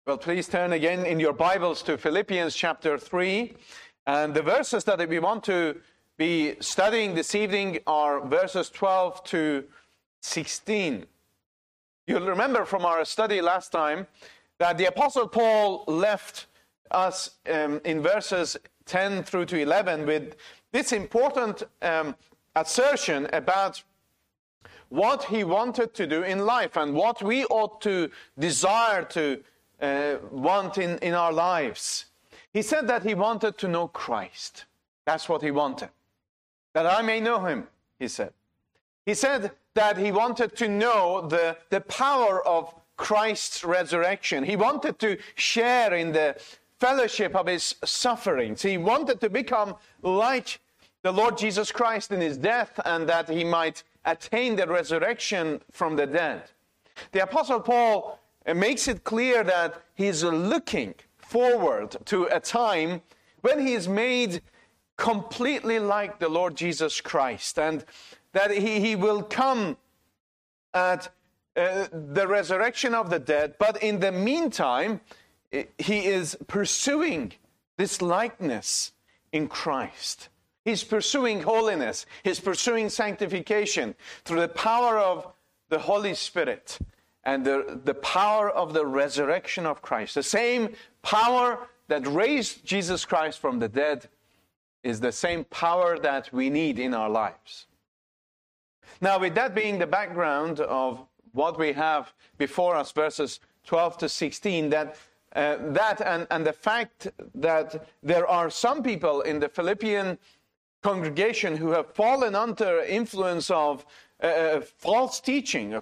Well, please turn again in your Bibles to Philippians chapter 3. And the verses that we want to be studying this evening are verses 12 to 16. You'll remember from our study last time that the Apostle Paul left us in verses 10 through to 11 with this important assertion about what he wanted to do in life and what we ought to desire to want in our lives. He said that he wanted to know Christ. That's what he wanted. That I may know him, he said. He said that he wanted to know the power of Christ's resurrection. He wanted to share in the fellowship of his sufferings. He wanted to become like the Lord Jesus Christ in his death, and that he might attain the resurrection from the dead. The Apostle Paul makes it clear that he's looking forward to a time when he is made completely like the Lord Jesus Christ, and that he will come at the resurrection of the dead. But in the meantime, he is pursuing this likeness in Christ. He's pursuing holiness. He's pursuing sanctification through the power of the Holy Spirit and the power of the resurrection of Christ. The same power that raised Jesus Christ from the dead is the same power that we need in our lives. Now, with that being the background of what we have before us, verses 12 to 16, that and the fact that there are some people in the Philippian congregation who have fallen under influence of false teaching,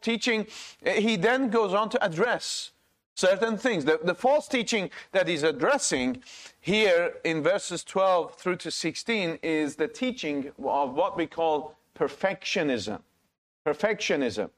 he then goes on to address certain things. The false teaching that he's addressing here in verses 12 through to 16 is the teaching of what we call perfectionism. Perfectionism.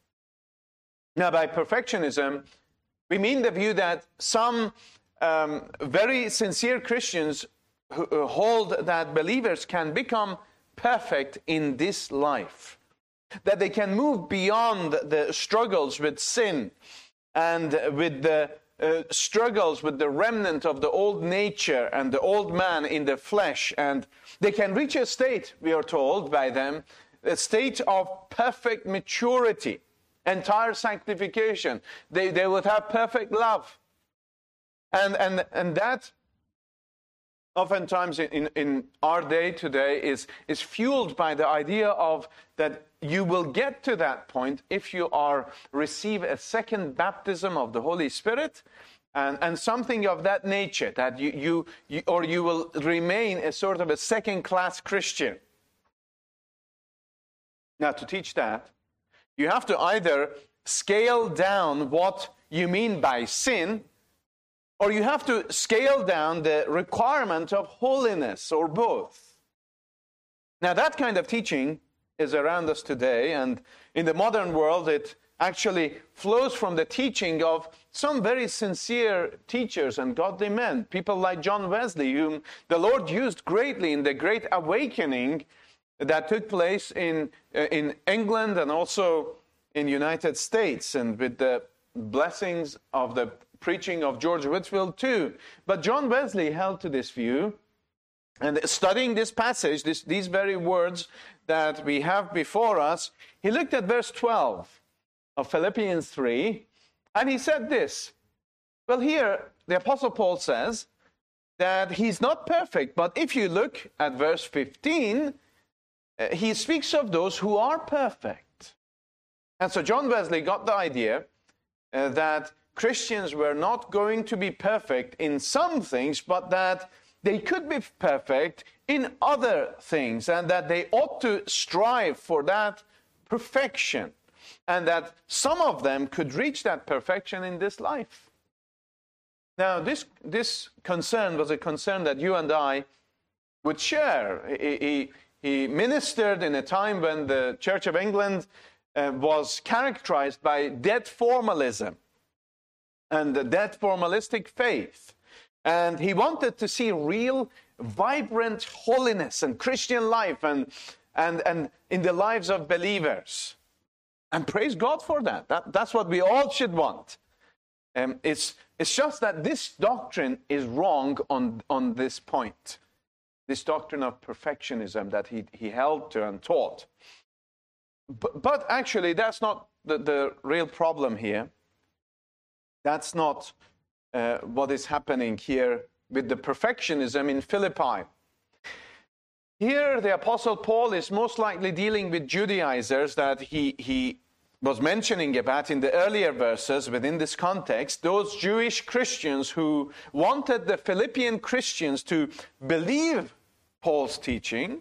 Now, by perfectionism, we mean the view that some very sincere Christians who hold that believers can become perfect in this life, that they can move beyond the struggles with sin and with the struggles with the remnant of the old nature and the old man in the flesh, and they can reach a state, we are told by them, a state of perfect maturity, entire sanctification. They would have perfect love. And that oftentimes in our day today is fueled by the idea of that you will get to that point if you receive a second baptism of the Holy Spirit and something of that nature, that you will remain a sort of a second-class Christian. Now, to teach that, you have to either scale down what you mean by sin, or you have to scale down the requirement of holiness, or both. Now, that kind of teaching is around us today, and in the modern world, it actually flows from the teaching of some very sincere teachers and godly men, people like John Wesley, whom the Lord used greatly in the Great Awakening that took place in England and also in the United States, and with the blessings of the preaching of George Whitefield too. But John Wesley held to this view, and studying this passage, these very words that we have before us, he looked at verse 12 of Philippians 3, and he said this. Well, here the Apostle Paul says that he's not perfect, but if you look at verse 15, he speaks of those who are perfect. And so John Wesley got the idea that Christians were not going to be perfect in some things, but that they could be perfect in other things, and that they ought to strive for that perfection, and that some of them could reach that perfection in this life. Now, this concern was a concern that you and I would share. He ministered in a time when the Church of England was characterized by dead formalism and the dead formalistic faith. And he wanted to see real, vibrant holiness and Christian life and in the lives of believers. And praise God for that. That's what we all should want. It's It's just that this doctrine is wrong on this point. This doctrine of perfectionism that he held to and taught. But actually, that's not the real problem here. That's not what is happening here with the perfectionism in Philippi. Here, the Apostle Paul is most likely dealing with Judaizers that he was mentioning about in the earlier verses within this context, those Jewish Christians who wanted the Philippian Christians to believe Paul's teaching,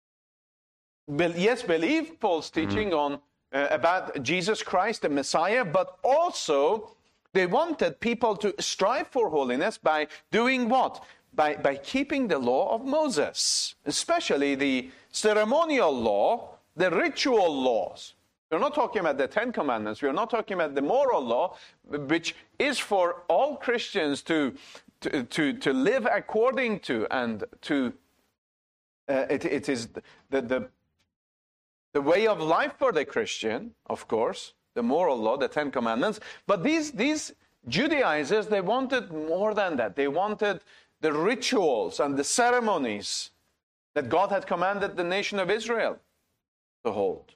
believe Paul's teaching on about Jesus Christ, the Messiah, but also they wanted people to strive for holiness by doing what? By keeping the law of Moses, especially the ceremonial law, the ritual laws. We're not talking about the Ten Commandments. We're not talking about the moral law, which is for all Christians to live according to, and to it is the way of life for the Christian, of course, the moral law, the Ten Commandments. But these Judaizers, they wanted more than that. They wanted the rituals and the ceremonies that God had commanded the nation of Israel to hold.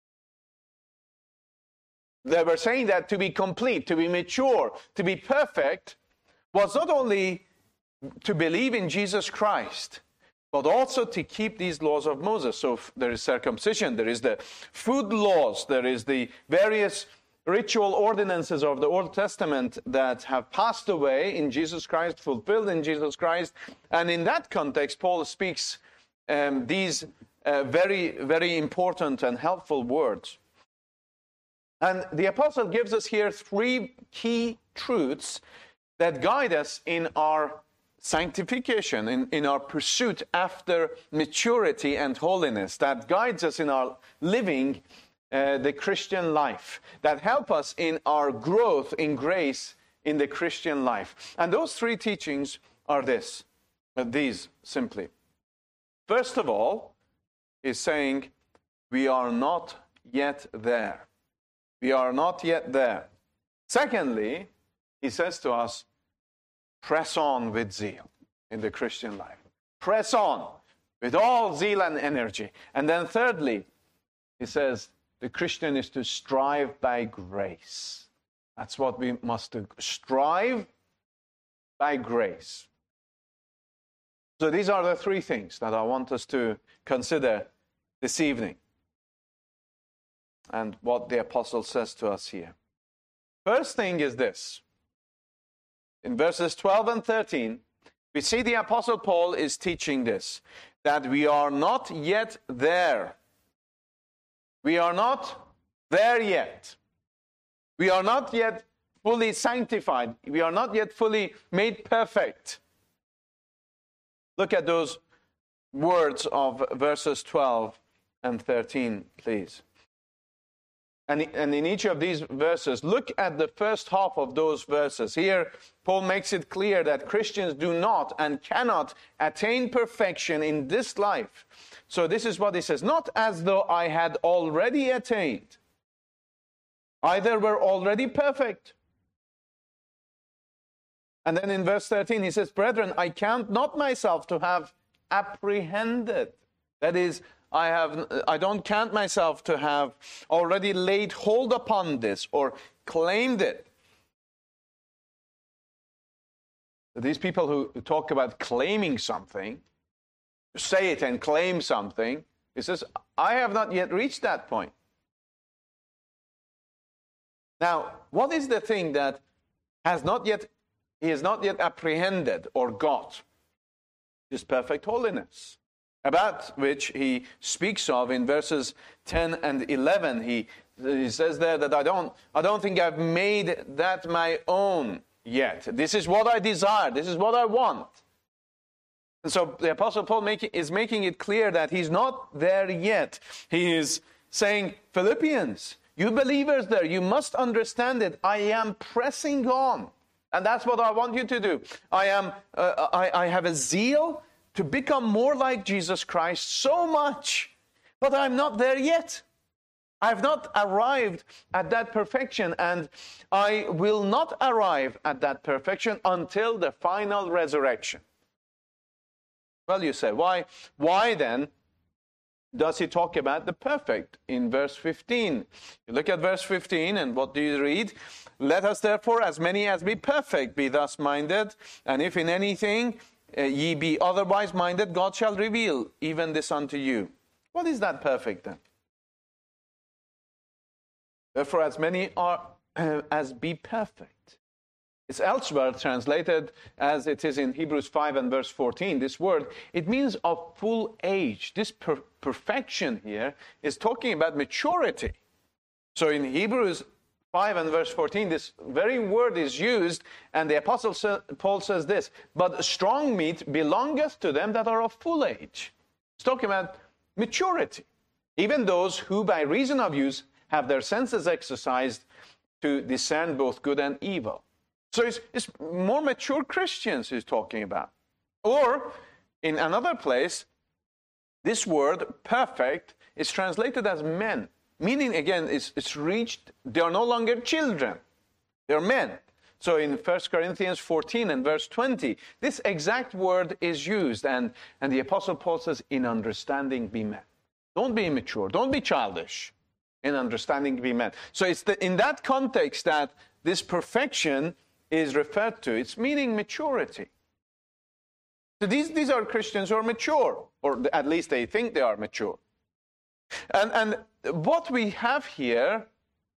They were saying that to be complete, to be mature, to be perfect, was not only to believe in Jesus Christ, but also to keep these laws of Moses. So there is circumcision, there is the food laws, there is the various ritual ordinances of the Old Testament that have passed away in Jesus Christ, fulfilled in Jesus Christ. And in that context, Paul speaks these very, very important and helpful words. And the apostle gives us here three key truths that guide us in our sanctification, in our pursuit after maturity and holiness, that guides us in our living the Christian life, that help us in our growth in grace in the Christian life. And those three teachings are these simply. First of all, is saying we are not yet there. We are not yet there. Secondly, he says to us, press on with zeal in the Christian life. Press on with all zeal and energy. And then thirdly, he says, the Christian is to strive by grace. That's what we must do. Strive by grace. So these are the three things that I want us to consider this evening, and what the apostle says to us here. First thing is this. In verses 12 and 13, we see the apostle Paul is teaching this, that we are not yet there. We are not there yet. We are not yet fully sanctified. We are not yet fully made perfect. Look at those words of verses 12 and 13, please. And in each of these verses, look at the first half of those verses. Here, Paul makes it clear that Christians do not and cannot attain perfection in this life. So this is what he says, not as though I had already attained. Either we're already perfect. And then in verse 13 he says, brethren, I count not myself to have apprehended. That is, I don't count myself to have already laid hold upon this or claimed it. These people who talk about claiming something, say it and claim something, he says, I have not yet reached that point. Now, what is the thing that he has not yet apprehended or got? This perfect holiness, about which he speaks of in verses 10 and 11. He says there that I don't think I've made that my own yet. This is what I desire. This is what I want. And so the Apostle Paul is making it clear that he's not there yet. He is saying, Philippians, you believers there, you must understand it. I am pressing on. And that's what I want you to do. I have a zeal to become more like Jesus Christ so much, but I'm not there yet. I've not arrived at that perfection, and I will not arrive at that perfection until the final resurrection. Well, you say, why then does he talk about the perfect in verse 15? You look at verse 15, and what do you read? Let us therefore, as many as be perfect, be thus minded, and if in anything ye be otherwise minded, God shall reveal even this unto you. What is that perfect then? Therefore, as many are as be perfect. It's elsewhere translated as it is in Hebrews 5 and verse 14. This word, it means of full age. This perfection here is talking about maturity. So in Hebrews 5 and verse 14, this very word is used, and the Apostle Paul says this, but strong meat belongeth to them that are of full age. It's talking about maturity. Even those who by reason of use have their senses exercised to discern both good and evil. So it's more mature Christians he's talking about. Or, in another place, this word, perfect, is translated as men. Meaning, again, it's reached, they are no longer children. They're men. So in 1 Corinthians 14 and verse 20, this exact word is used. And the Apostle Paul says, in understanding be men. Don't be immature. Don't be childish. In understanding be men. So it's in that context that this perfection is referred to. It's meaning maturity. So these are Christians who are mature, or at least they think they are mature. And what we have here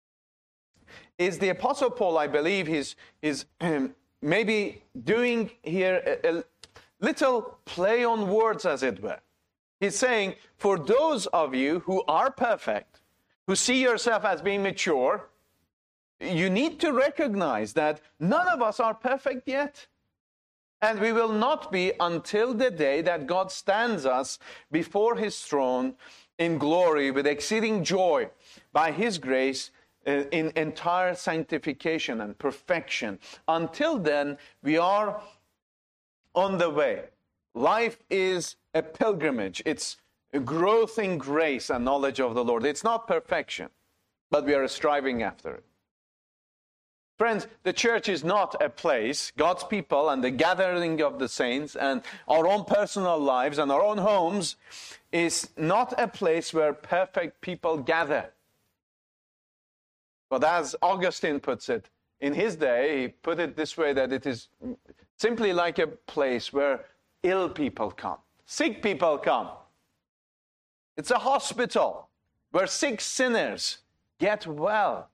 is the Apostle Paul, I believe, is maybe doing here a little play on words, as it were. He's saying, for those of you who are perfect, who see yourself as being mature, you need to recognize that none of us are perfect yet. And we will not be until the day that God stands us before his throne in glory with exceeding joy by his grace in entire sanctification and perfection. Until then, we are on the way. Life is a pilgrimage. It's a growth in grace and knowledge of the Lord. It's not perfection, but we are striving after it. Friends, the church is not a place, God's people and the gathering of the saints and our own personal lives and our own homes is not a place where perfect people gather. But as Augustine puts it, in his day, he put it this way, that it is simply like a place where ill people come, sick people come. It's a hospital where sick sinners get well.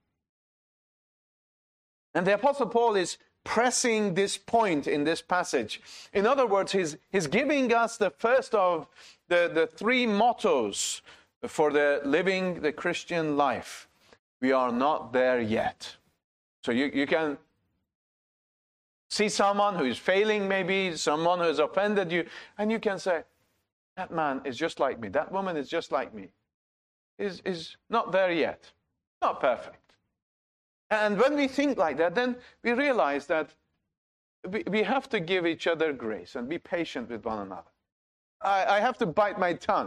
And the Apostle Paul is pressing this point in this passage. In other words, he's giving us the first of the three mottos for living the Christian life. We are not there yet. So you can see someone who is failing, maybe someone who has offended you, and you can say, that man is just like me. That woman is just like me. Is not there yet. Not perfect. And when we think like that, then we realize that we have to give each other grace and be patient with one another. I have to bite my tongue.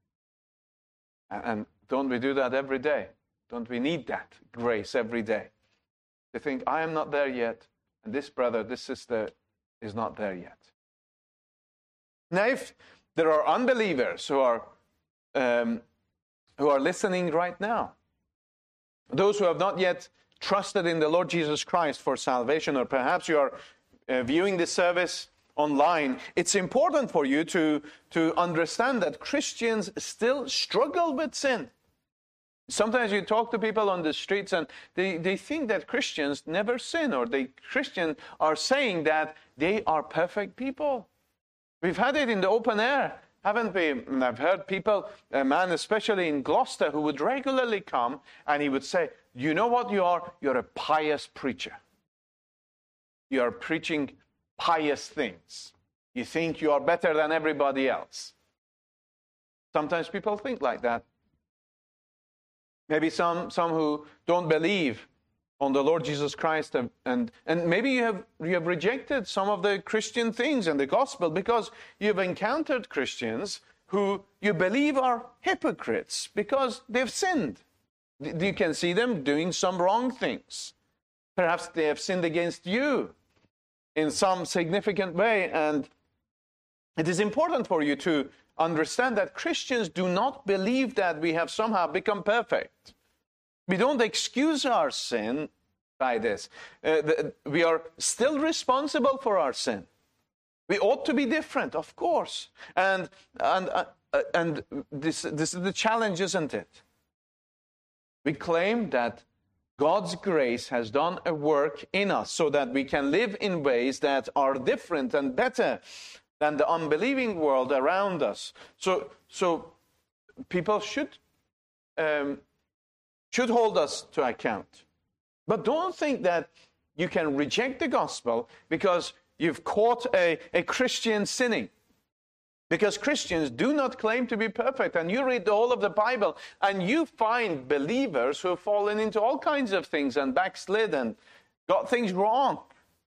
And don't we do that every day? Don't we need that grace every day? To think, I am not there yet, and this brother, this sister is not there yet. Now, if there are unbelievers who are listening right now, those who have not yet trusted in the Lord Jesus Christ for salvation, or perhaps you are viewing this service online, it's important for you to understand that Christians still struggle with sin. Sometimes you talk to people on the streets and they think that Christians never sin, or Christians are saying that they are perfect people. We've had it in the open air, haven't we? And I've heard people, a man especially in Gloucester, who would regularly come and he would say, you know what you are? You're a pious preacher. You are preaching pious things. You think you are better than everybody else. Sometimes people think like that. Maybe some who don't believe on the Lord Jesus Christ, and maybe you have rejected some of the Christian things and the gospel because you've encountered Christians who you believe are hypocrites because they've sinned. You can see them doing some wrong things. Perhaps they have sinned against you in some significant way. And it is important for you to understand that Christians do not believe that we have somehow become perfect. We don't excuse our sin by this. We are still responsible for our sin. We ought to be different, of course. And this is the challenge, isn't it? We claim that God's grace has done a work in us so that we can live in ways that are different and better than the unbelieving world around us. So people should hold us to account. But don't think that you can reject the gospel because you've caught a Christian sinning. Because Christians do not claim to be perfect. And you read the whole of the Bible and you find believers who have fallen into all kinds of things and backslid and got things wrong.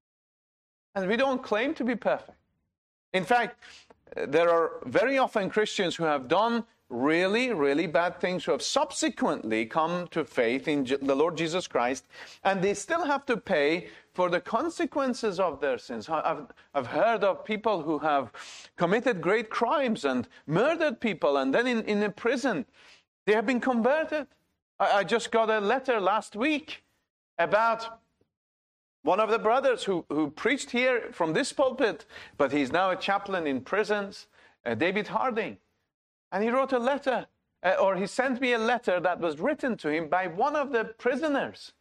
And we don't claim to be perfect. In fact, there are very often Christians who have done really, really bad things, who have subsequently come to faith in the Lord Jesus Christ, and they still have to pay for the consequences of their sins. I've heard of people who have committed great crimes and murdered people, and then in a prison, they have been converted. I just got a letter last week about one of the brothers who preached here from this pulpit, but he's now a chaplain in prisons, David Harding. And he wrote a letter, or he sent me a letter that was written to him by one of the prisoners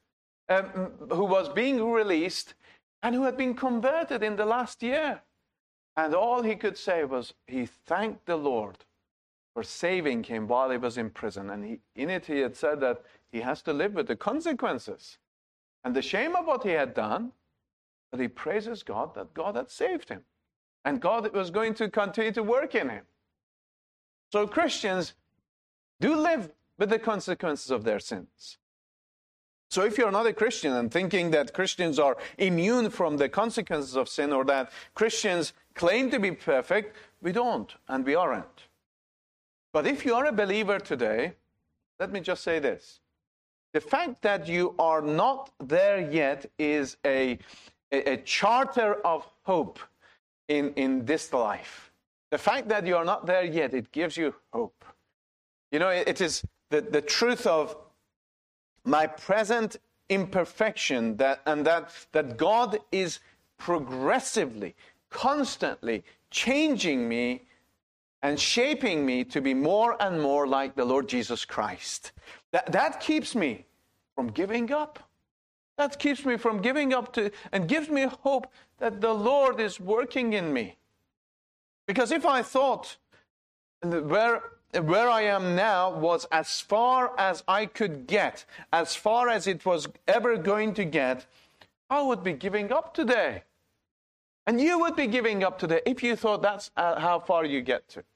who was being released and who had been converted in the last year. And all he could say was he thanked the Lord for saving him while he was in prison. And in it he had said that he has to live with the consequences and the shame of what he had done, but he praises God that God had saved him. And God was going to continue to work in him. So Christians do live with the consequences of their sins. So if you're not a Christian and thinking that Christians are immune from the consequences of sin, or that Christians claim to be perfect, we don't, and we aren't. But if you are a believer today, let me just say this. The fact that you are not there yet is a charter of hope in this life. The fact that you are not there yet, it gives you hope. You know, it is the truth of my present imperfection that God is progressively, constantly changing me and shaping me to be more and more like the Lord Jesus Christ. That keeps me from giving up. That keeps me from giving up and gives me hope that the Lord is working in me. Because if I thought where I am now was as far as I could get, as far as it was ever going to get, I would be giving up today. And you would be giving up today if you thought that's how far you get to.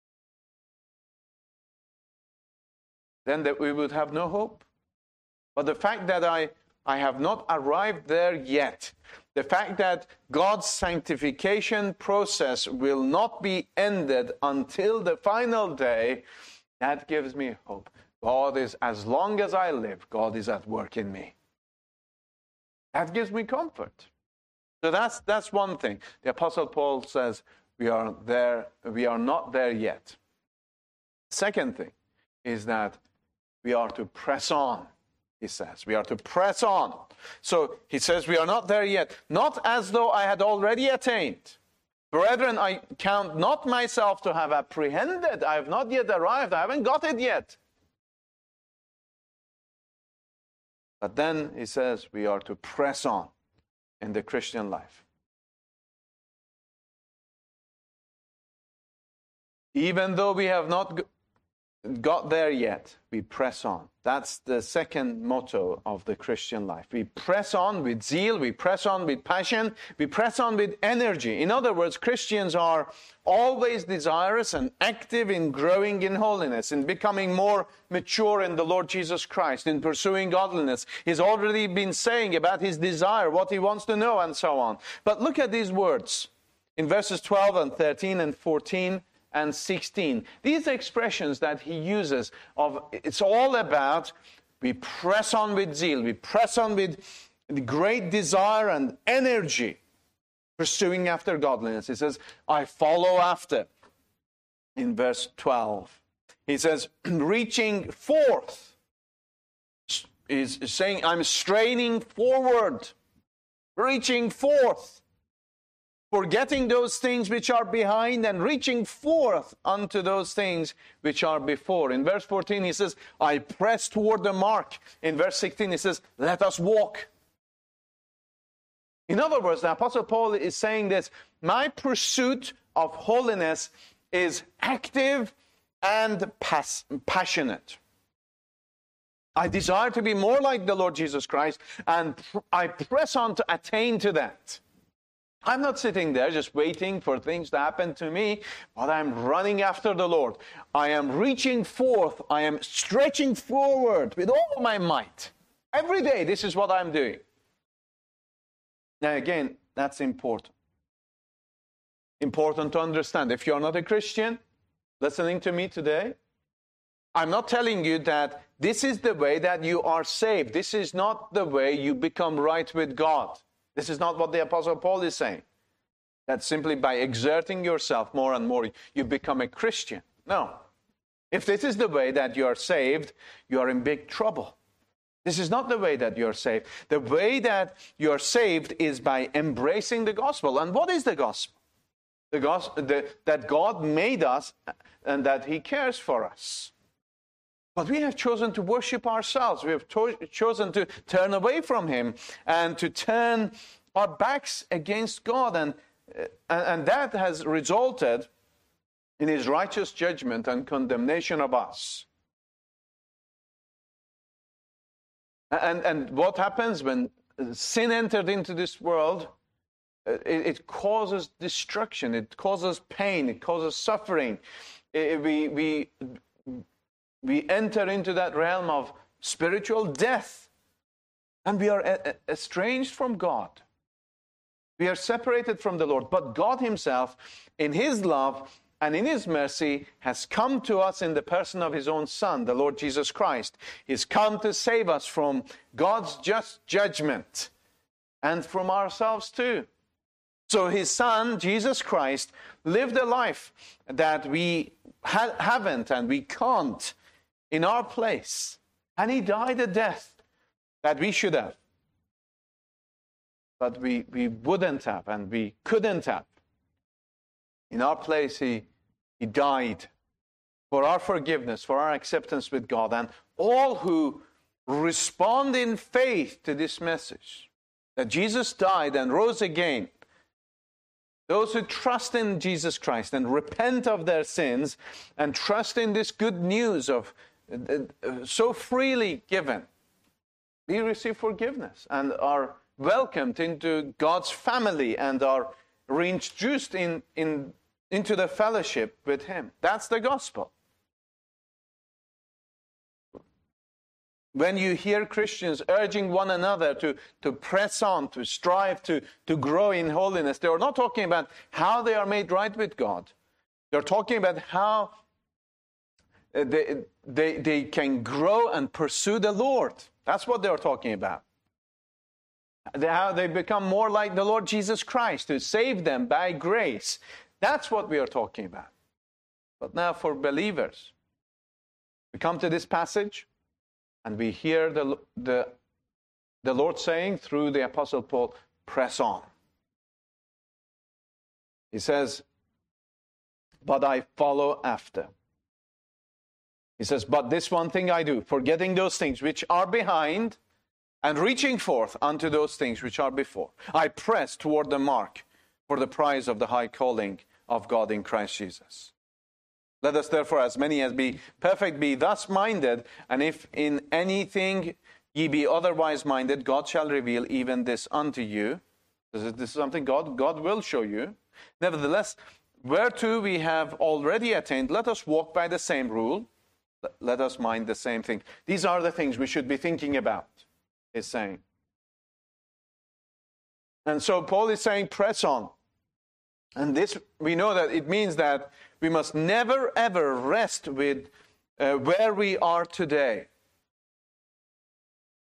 Then that we would have no hope. But the fact that I have not arrived there yet, the fact that God's sanctification process will not be ended until the final day, that gives me hope. God is, as long as I live, God is at work in me. That gives me comfort. So that's one thing. The Apostle Paul says we are not there yet. Second thing is that we are to press on. He says, we are to press on. So he says, we are not there yet, not as though I had already attained. Brethren, I count not myself to have apprehended. I have not yet arrived. I haven't got it yet. But then he says, we are to press on in the Christian life. Even though we have not got there yet, we press on. That's the second motto of the Christian life. We press on with zeal, we press on with passion, we press on with energy. In other words, Christians are always desirous and active in growing in holiness, in becoming more mature in the Lord Jesus Christ, in pursuing godliness. He's already been saying about his desire, what he wants to know, and so on. But look at these words in verses 12 and 13 and 14 and 16. These expressions that he uses it's all about We press on with zeal. We press on with great desire and energy, pursuing after godliness. He says, I follow after. In verse 12, he says, reaching forth. He's saying, I'm straining forward, reaching forth, forgetting those things which are behind and reaching forth unto those things which are before. In verse 14, he says, I press toward the mark. In verse 16, he says, let us walk. In other words, the Apostle Paul is saying this, my pursuit of holiness is active and passionate. I desire to be more like the Lord Jesus Christ, and I press on to attain to that. I'm not sitting there just waiting for things to happen to me, but I'm running after the Lord. I am reaching forth. I am stretching forward with all my might. Every day, this is what I'm doing. Now again, that's important. Important to understand. If you're not a Christian listening to me today, I'm not telling you that this is the way that you are saved. This is not the way you become right with God. This is not what the Apostle Paul is saying. That simply by exerting yourself more and more, you become a Christian. No. If this is the way that you are saved, you are in big trouble. This is not the way that you're saved. The way that you're saved is by embracing the gospel. And what is the gospel? The gospel that God made us and that He cares for us. But we have chosen to worship ourselves. We have chosen to turn away from Him and to turn our backs against God. And that has resulted in His righteous judgment and condemnation of us. And what happens when sin entered into this world? It causes destruction. It causes pain. It causes suffering. We enter into that realm of spiritual death. And we are estranged from God. We are separated from the Lord. But God Himself, in His love and in His mercy, has come to us in the person of His own Son, the Lord Jesus Christ. He's come to save us from God's just judgment and from ourselves too. So His Son, Jesus Christ, lived a life that we haven't and we can't in our place. And He died a death that we should have. But we wouldn't have and we couldn't have. In our place, He died for our forgiveness, for our acceptance with God. And all who respond in faith to this message, that Jesus died and rose again, those who trust in Jesus Christ and repent of their sins and trust in this good news of so freely given, we receive forgiveness and are welcomed into God's family and are reintroduced into the fellowship with Him. That's the gospel. When you hear Christians urging one another to press on, to strive to grow in holiness, they are not talking about how they are made right with God. They're talking about how they can grow and pursue the Lord. That's what they're talking about. How they become more like the Lord Jesus Christ, to save them by grace. That's what we are talking about. But now for believers, we come to this passage and we hear the Lord saying through the Apostle Paul, press on. He says, but I follow after. He says, but this one thing I do, forgetting those things which are behind and reaching forth unto those things which are before. I press toward the mark for the prize of the high calling of God in Christ Jesus. Let us therefore, as many as be perfect, be thus minded, and if in anything ye be otherwise minded, God shall reveal even this unto you. This is something God will show you. Nevertheless, whereto we have already attained, let us walk by the same rule. Let us mind the same thing. These are the things we should be thinking about, he's saying. And so Paul is saying, press on. And this, we know that it means that we must never ever rest with where we are today.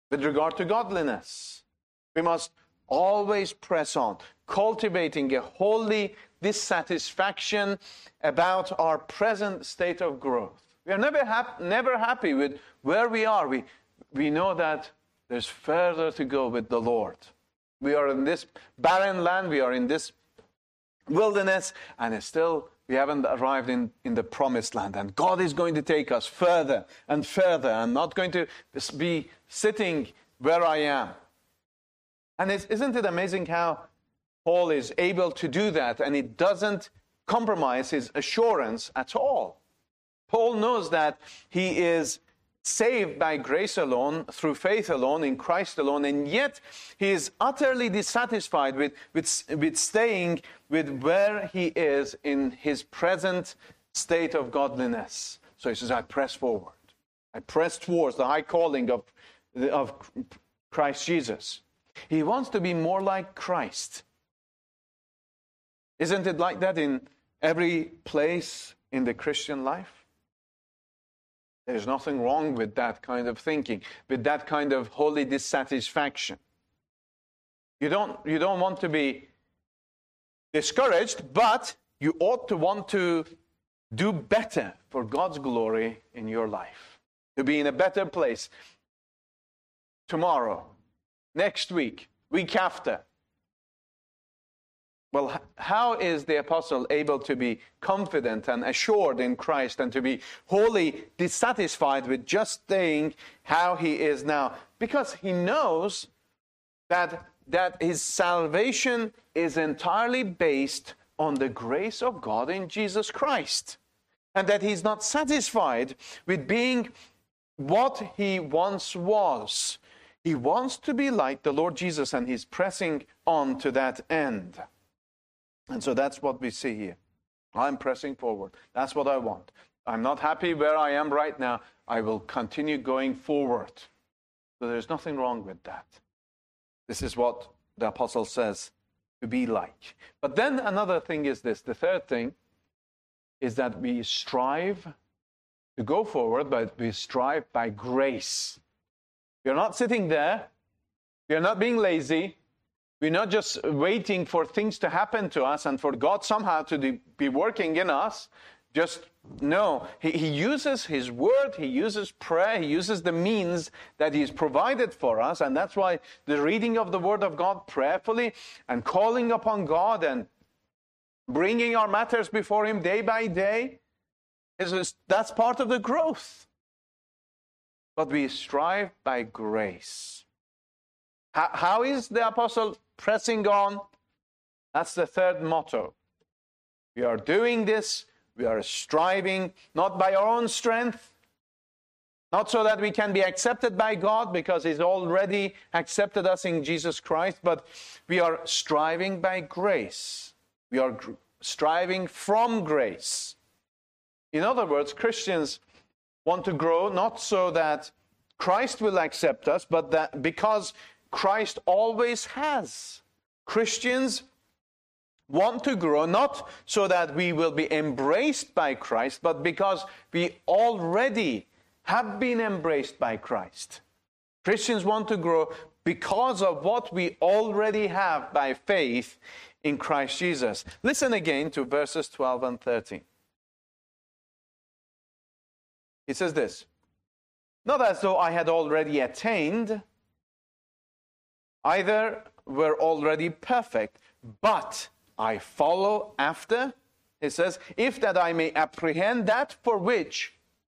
with regard to godliness. We must always press on, cultivating a holy dissatisfaction about our present state of growth. We are never happy with where we are. We know that there's further to go with the Lord. We are in this barren land, we are in this wilderness, and still we haven't arrived in the promised land. And God is going to take us further and further. I'm not going to be sitting where I am. And isn't it amazing how Paul is able to do that, and it doesn't compromise his assurance at all? Paul knows that he is saved by grace alone, through faith alone, in Christ alone, and yet he is utterly dissatisfied with staying with where he is in his present state of godliness. So he says, I press forward. I press towards the high calling of Christ Jesus. He wants to be more like Christ. Isn't it like that in every place in the Christian life? There's nothing wrong with that kind of thinking, with that kind of holy dissatisfaction. You don't want to be discouraged, but you ought to want to do better for God's glory in your life. To be in a better place tomorrow, next week, week after. Well, how is the apostle able to be confident and assured in Christ and to be wholly dissatisfied with just staying how he is now? Because he knows that his salvation is entirely based on the grace of God in Jesus Christ. And that he's not satisfied with being what he once was. He wants to be like the Lord Jesus, and he's pressing on to that end. And so that's what we see here. I'm pressing forward. That's what I want. I'm not happy where I am right now. I will continue going forward. So there's nothing wrong with that. This is what the apostle says to be like. But then another thing is this. The third thing is that we strive to go forward, but we strive by grace. We are not sitting there. We are not being lazy. We're not just waiting for things to happen to us and for God somehow to be working in us. No. He uses his word, he uses prayer, he uses the means that he's provided for us. And that's why the reading of the word of God prayerfully and calling upon God and bringing our matters before him day by day, that's part of the growth. But we strive by grace. How is the apostle pressing on? That's the third motto. We are doing this, we are striving, not by our own strength, not so that we can be accepted by God, because he's already accepted us in Jesus Christ, but we are striving by grace. We are striving from grace. In other words, Christians want to grow not so that Christ will accept us, but that because Christ always has. Christians want to grow not so that we will be embraced by Christ, but because we already have been embraced by Christ. Christians want to grow because of what we already have by faith in Christ Jesus. Listen again to verses 12 and 13. It says this, not as though I had already attained, either were already perfect, but I follow after, it says, if that I may apprehend that for which,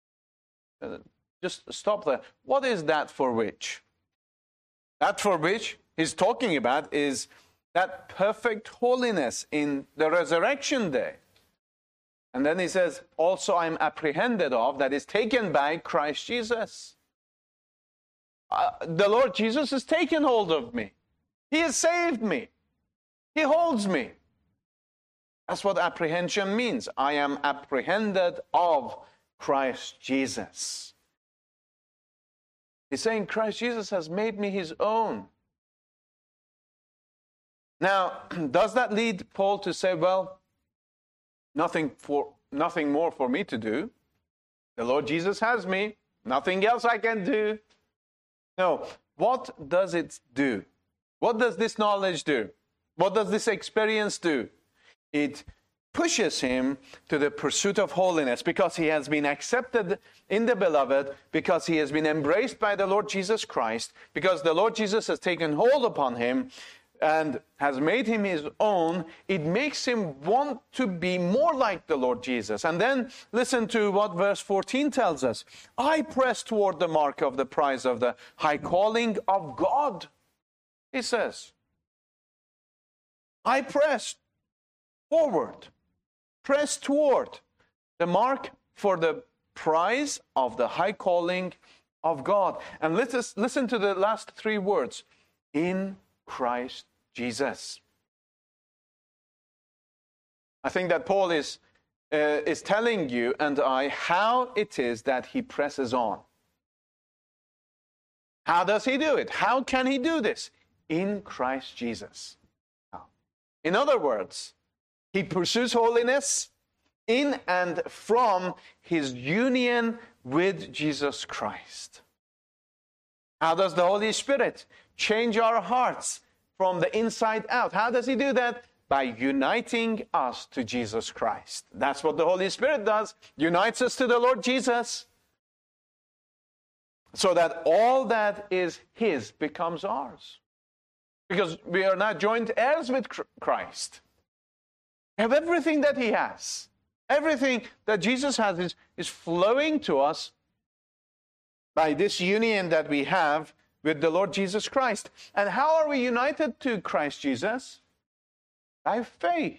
just stop there. What is that for which? That for which he's talking about is that perfect holiness in the resurrection day. And then he says, also I'm apprehended of, that is taken by Christ Jesus. The Lord Jesus has taken hold of me. He has saved me. He holds me. That's what apprehension means. I am apprehended of Christ Jesus. He's saying Christ Jesus has made me his own. Now, does that lead Paul to say, well, nothing more for me to do? The Lord Jesus has me. Nothing else I can do. No, what does it do? What does this knowledge do? What does this experience do? It pushes him to the pursuit of holiness because he has been accepted in the beloved, because he has been embraced by the Lord Jesus Christ, because the Lord Jesus has taken hold upon him and has made him his own. It makes him want to be more like the Lord Jesus. And then listen to what verse 14 tells us. I press toward the mark of the prize of the high calling of God. He says, I press forward, press toward the mark for the prize of the high calling of God. And let us listen to the last three words. In Christ Jesus. I think that Paul is telling you and I how it is that he presses on. How does he do it? How can he do this? In Christ Jesus. In other words, he pursues holiness in and from his union with Jesus Christ. How does the Holy Spirit change our hearts from the inside out? How does he do that? By uniting us to Jesus Christ. That's what the Holy Spirit does. Unites us to the Lord Jesus, so that all that is his becomes ours. Because we are now joint heirs with Christ. We have everything that he has. Everything that Jesus has is flowing to us by this union that we have with the Lord Jesus Christ. And how are we united to Christ Jesus? By faith.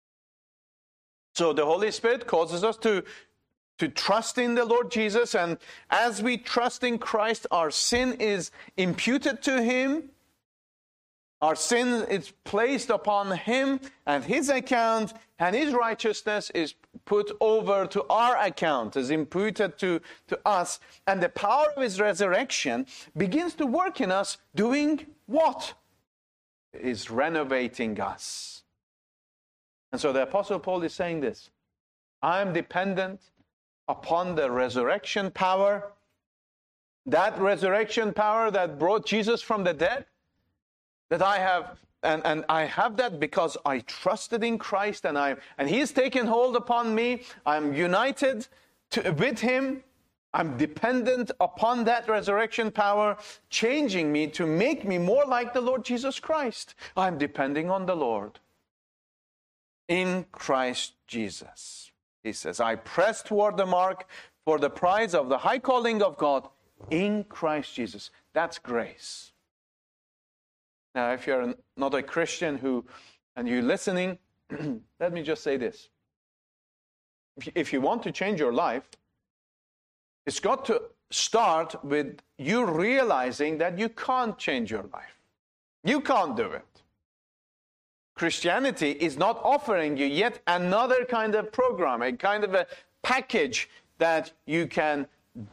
So the Holy Spirit causes us to trust in the Lord Jesus, and as we trust in Christ, our sin is imputed to him. Our sin is placed upon him and his account, and his righteousness is put over to our account, is imputed to us. And the power of his resurrection begins to work in us, doing what? Is renovating us. And so the Apostle Paul is saying this. I am dependent upon the resurrection power, that resurrection power that brought Jesus from the dead, that I have, and I have that because I trusted in Christ, and He's taken hold upon me. I'm united with Him. I'm dependent upon that resurrection power, changing me to make me more like the Lord Jesus Christ. I'm depending on the Lord. In Christ Jesus. He says, I press toward the mark for the prize of the high calling of God in Christ Jesus. That's grace. Now, if you're not a Christian and you're listening, let me just say this. If you want to change your life, it's got to start with you realizing that you can't change your life. You can't do it. Christianity is not offering you yet another kind of program, a kind of a package that you can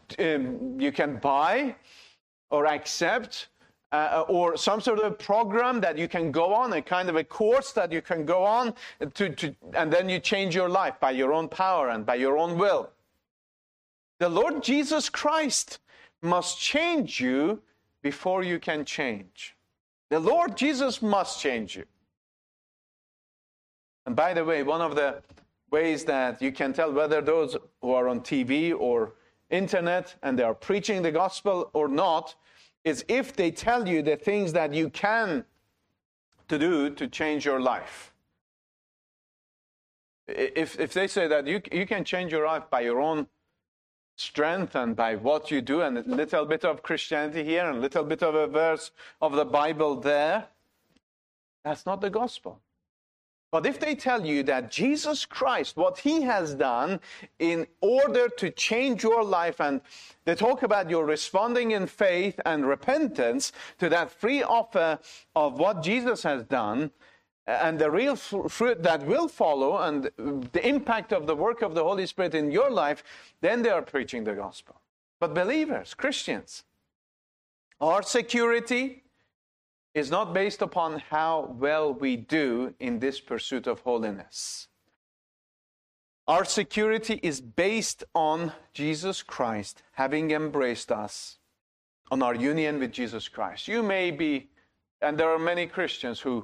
buy or accept, or some sort of program that you can go on, a kind of a course that you can go on, and then you change your life by your own power and by your own will. The Lord Jesus Christ must change you before you can change. The Lord Jesus must change you. And by the way, one of the ways that you can tell whether those who are on TV or internet and they are preaching the gospel or not is if they tell you the things that you can do to change your life. If they say that you can change your life by your own strength and by what you do, and a little bit of Christianity here and a little bit of a verse of the Bible there, that's not the gospel. But if they tell you that Jesus Christ, what He has done in order to change your life, and they talk about your responding in faith and repentance to that free offer of what Jesus has done, and the real fruit that will follow, and the impact of the work of the Holy Spirit in your life, then they are preaching the gospel. But believers, Christians, our security is not based upon how well we do in this pursuit of holiness. Our security is based on Jesus Christ having embraced us, on our union with Jesus Christ. You may be, and there are many Christians who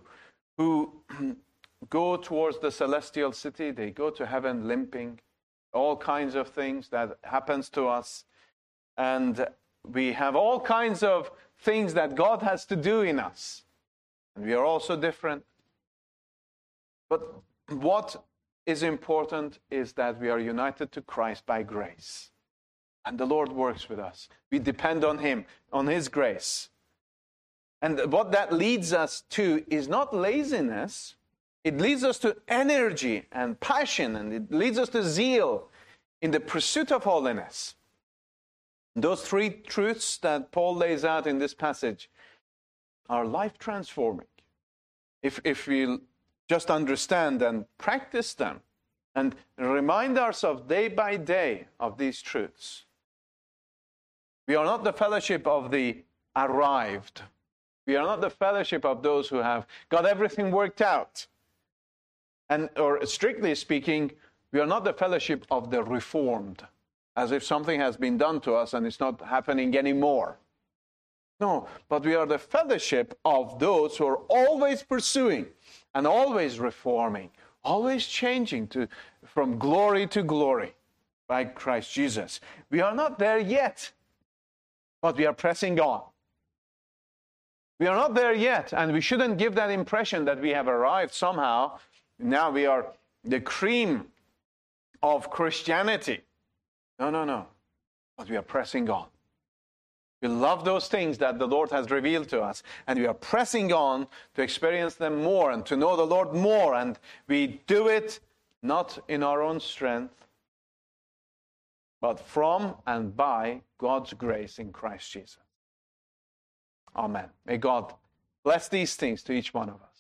go towards the celestial city. They go to heaven limping, all kinds of things that happens to us. And we have all kinds of things that God has to do in us. And we are also different. But what is important is that we are united to Christ by grace. And the Lord works with us. We depend on Him, on His grace. And what that leads us to is not laziness. It leads us to energy and passion, and it leads us to zeal in the pursuit of holiness. Those three truths that Paul lays out in this passage are life-transforming. If we just understand and practice them and remind ourselves day by day of these truths. We are not the fellowship of the arrived. We are not the fellowship of those who have got everything worked out. Or strictly speaking, we are not the fellowship of the reformed, as if something has been done to us and it's not happening anymore. No, but we are the fellowship of those who are always pursuing and always reforming, always changing from glory to glory by Christ Jesus. We are not there yet, but we are pressing on. We are not there yet, and we shouldn't give that impression that we have arrived somehow. Now we are the cream of Christianity. No. But we are pressing on. We love those things that the Lord has revealed to us, and we are pressing on to experience them more and to know the Lord more, and we do it not in our own strength, but from and by God's grace in Christ Jesus. Amen. May God bless these things to each one of us.